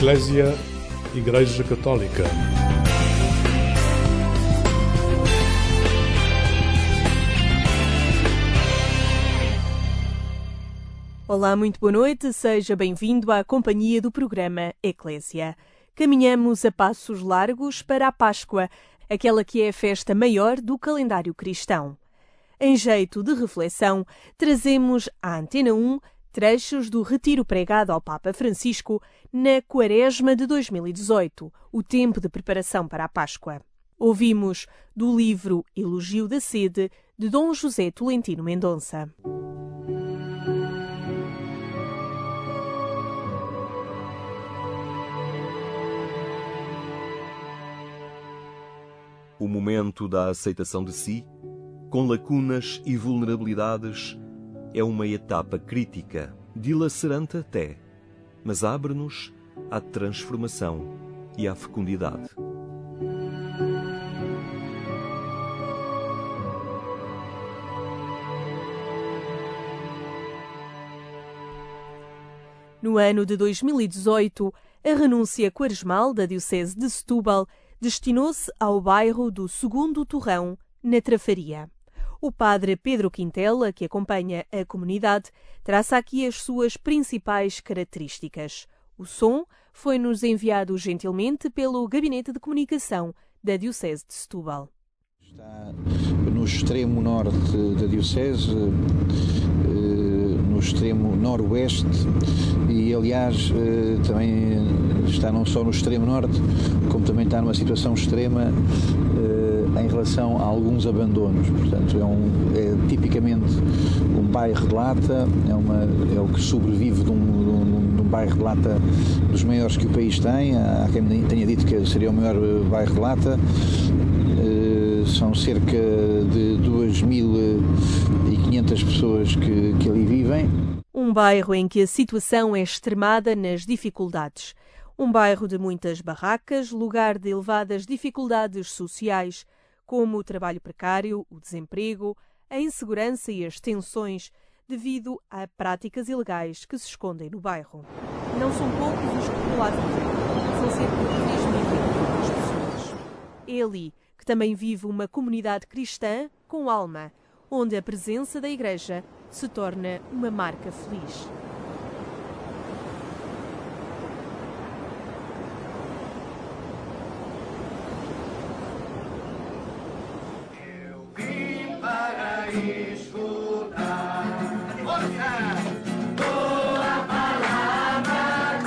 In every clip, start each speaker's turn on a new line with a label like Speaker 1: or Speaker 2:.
Speaker 1: Eclésia, Igreja Católica.
Speaker 2: Olá, muito boa noite, seja bem-vindo à companhia do programa Eclésia. Caminhamos a passos largos para a Páscoa, aquela que é a festa maior do calendário cristão. Em jeito de reflexão, trazemos à Antena 1 trechos do retiro pregado ao Papa Francisco na Quaresma de 2018, o tempo de preparação para a Páscoa. Ouvimos do livro Elogio da Sede, de Dom José Tolentino Mendonça.
Speaker 3: O momento da aceitação de si, com lacunas e vulnerabilidades, é uma etapa crítica, dilacerante até, mas abre-nos à transformação e à fecundidade.
Speaker 2: No ano de 2018, a renúncia quaresmal da Diocese de Setúbal destinou-se ao bairro do Segundo Torrão, na Trafaria. O padre Pedro Quintela, que acompanha a comunidade, traça aqui as suas principais características. O som foi-nos enviado gentilmente pelo Gabinete de Comunicação da Diocese de Setúbal.
Speaker 4: Está no extremo norte da Diocese, no extremo noroeste e, aliás, também está não só no extremo norte, como também está numa situação extrema em relação a alguns abandonos. Portanto, é tipicamente um bairro de lata, é o que sobrevive de um bairro de lata dos maiores que o país tem. Há quem tenha dito que seria o maior bairro de lata. São cerca de 2.500 pessoas que ali vivem.
Speaker 2: Um bairro em que a situação é extremada nas dificuldades. Um bairro de muitas barracas, lugar de elevadas dificuldades sociais, como o trabalho precário, o desemprego, a insegurança e as tensões devido a práticas ilegais que se escondem no bairro. Não são poucos os que lá vivem, são cerca de 3.500 pessoas. É ali que também vive uma comunidade cristã com alma, onde a presença da Igreja se torna uma marca feliz.
Speaker 5: Eu vim para escutar. Força! Tua palavra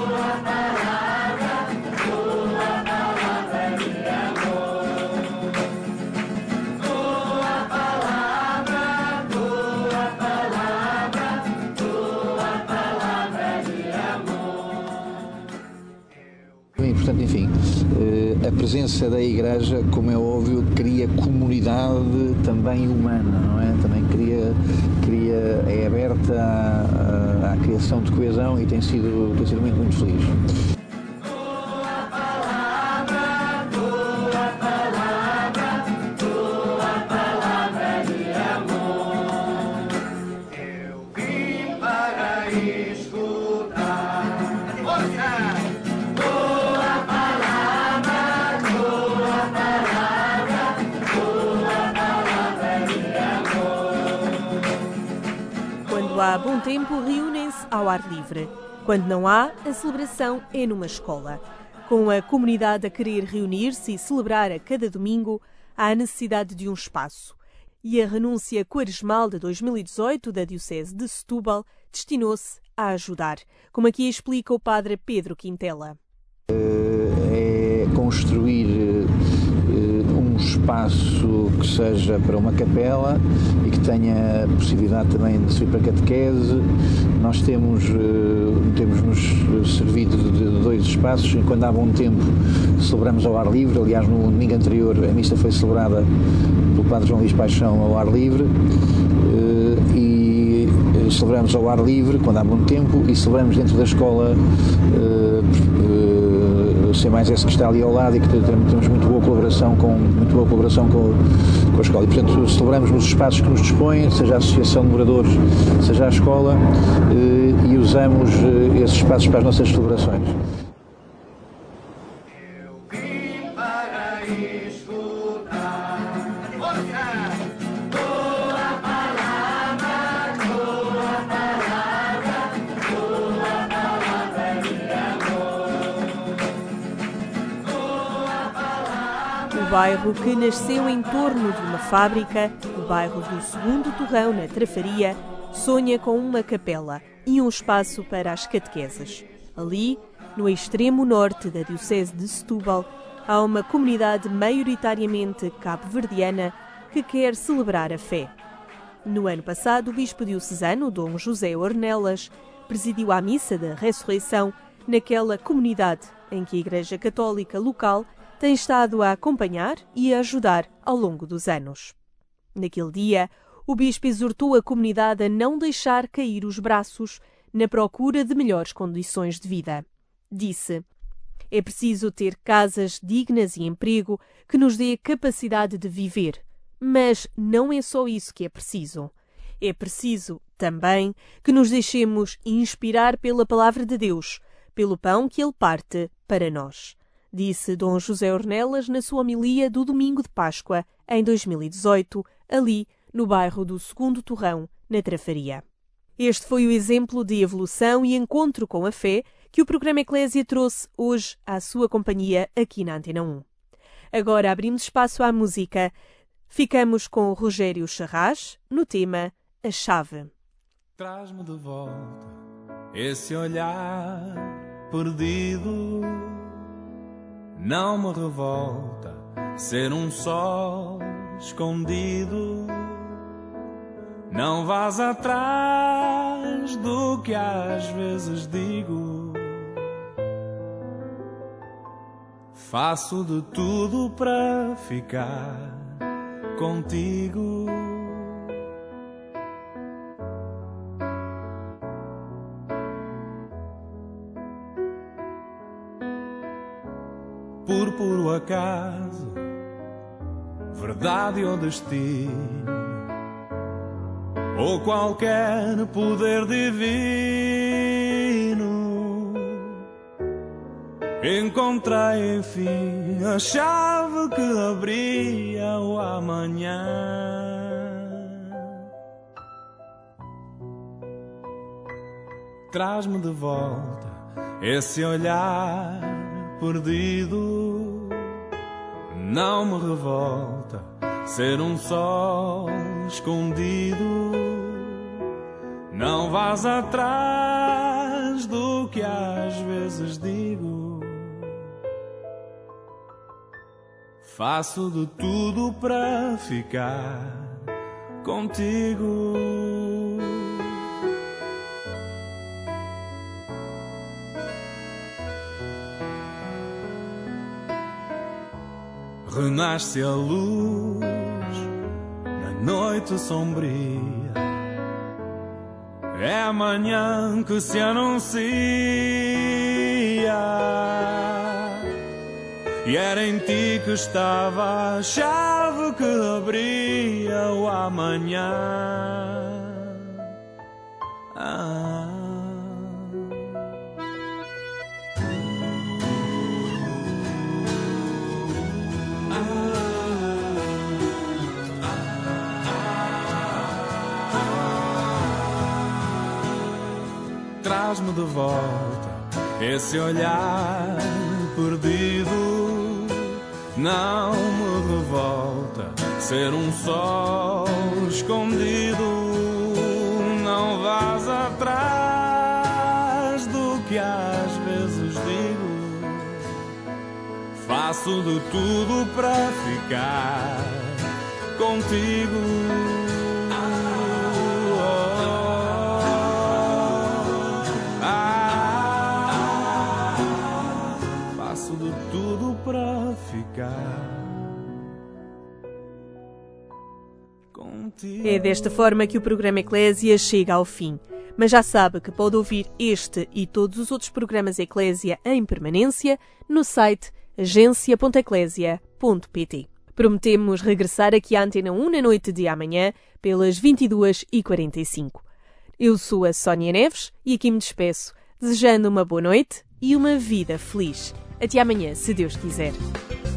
Speaker 5: de amor. Tua palavra de amor.
Speaker 4: E, portanto, enfim, a presença da Igreja, como é óbvio, cria comunidade também humana, não é? Também é aberta à criação de coesão e tem sido muito feliz.
Speaker 5: Palavra de amor. Eu vim para escutar. Força!
Speaker 2: Quando há bom tempo, reúnem-se ao ar livre. Quando não há, a celebração é numa escola. Com a comunidade a querer reunir-se e celebrar a cada domingo, há a necessidade de um espaço. E a renúncia quaresmal de 2018 da Diocese de Setúbal destinou-se a ajudar, como aqui explica o padre Pedro Quintela.
Speaker 4: É construir um espaço que seja para uma capela e que tenha possibilidade também de servir para catequese. Nós temos-nos servido de 2 espaços. Quando há bom tempo, celebramos ao ar livre. Aliás, no domingo anterior, a missa foi celebrada pelo padre João Luís Paixão ao ar livre. E celebramos ao ar livre, quando há bom tempo, e celebramos dentro da escola C+S, que está ali ao lado, e que temos muito boa colaboração com a escola. E, portanto, celebramos nos espaços que nos dispõem, seja a Associação de Moradores, seja a escola, e usamos esses espaços para as nossas celebrações.
Speaker 2: bairro que nasceu em torno de uma fábrica, o bairro do Segundo Torrão, na Trafaria, sonha com uma capela e um espaço para as catequeses. Ali, no extremo norte da Diocese de Setúbal, há uma comunidade maioritariamente cabo-verdiana que quer celebrar a fé. No ano passado, o bispo diocesano, Dom José Ornelas, presidiu a missa da ressurreição naquela comunidade em que a Igreja Católica local tem estado a acompanhar e a ajudar ao longo dos anos. Naquele dia, o bispo exortou a comunidade a não deixar cair os braços na procura de melhores condições de vida. Disse: é preciso ter casas dignas e emprego que nos dê capacidade de viver, mas não é só isso que é preciso. É preciso também que nos deixemos inspirar pela palavra de Deus, pelo pão que Ele parte para nós, disse Dom José Ornelas na sua homilia do domingo de Páscoa, em 2018, ali no bairro do Segundo Torrão, na Trafaria. Este foi o exemplo de evolução e encontro com a fé que o programa Eclésia trouxe hoje à sua companhia aqui na Antena 1. Agora abrimos espaço à música. Ficamos com o Rogério Charras no tema A Chave.
Speaker 6: Traz-me de volta esse olhar perdido, não me revolta ser um sol escondido. Não vás atrás do que às vezes digo. Faço de tudo para ficar contigo. Por puro acaso, verdade ou destino, ou qualquer poder divino, encontrei enfim a chave que abria o amanhã. Traz-me de volta esse olhar perdido, não me revolta ser um sol escondido. Não vás atrás do que às vezes digo. Faço de tudo para ficar contigo. Renasce a luz na noite sombria. É amanhã que se anuncia. E era em ti que estava a chave que abria o amanhã. Traz-me de volta esse olhar perdido. Não me revolta ser um sol escondido. Não vás atrás do que às vezes digo. Faço de tudo para ficar contigo. Para ficar contigo.
Speaker 2: É desta forma que o programa Eclésia chega ao fim. Mas já sabe que pode ouvir este e todos os outros programas Eclésia em permanência no site agencia.eclesia.pt. Prometemos regressar aqui à Antena 1 na noite de amanhã, pelas 22h45. Eu sou a Sónia Neves e aqui me despeço, desejando uma boa noite e uma vida feliz. Até amanhã, se Deus quiser.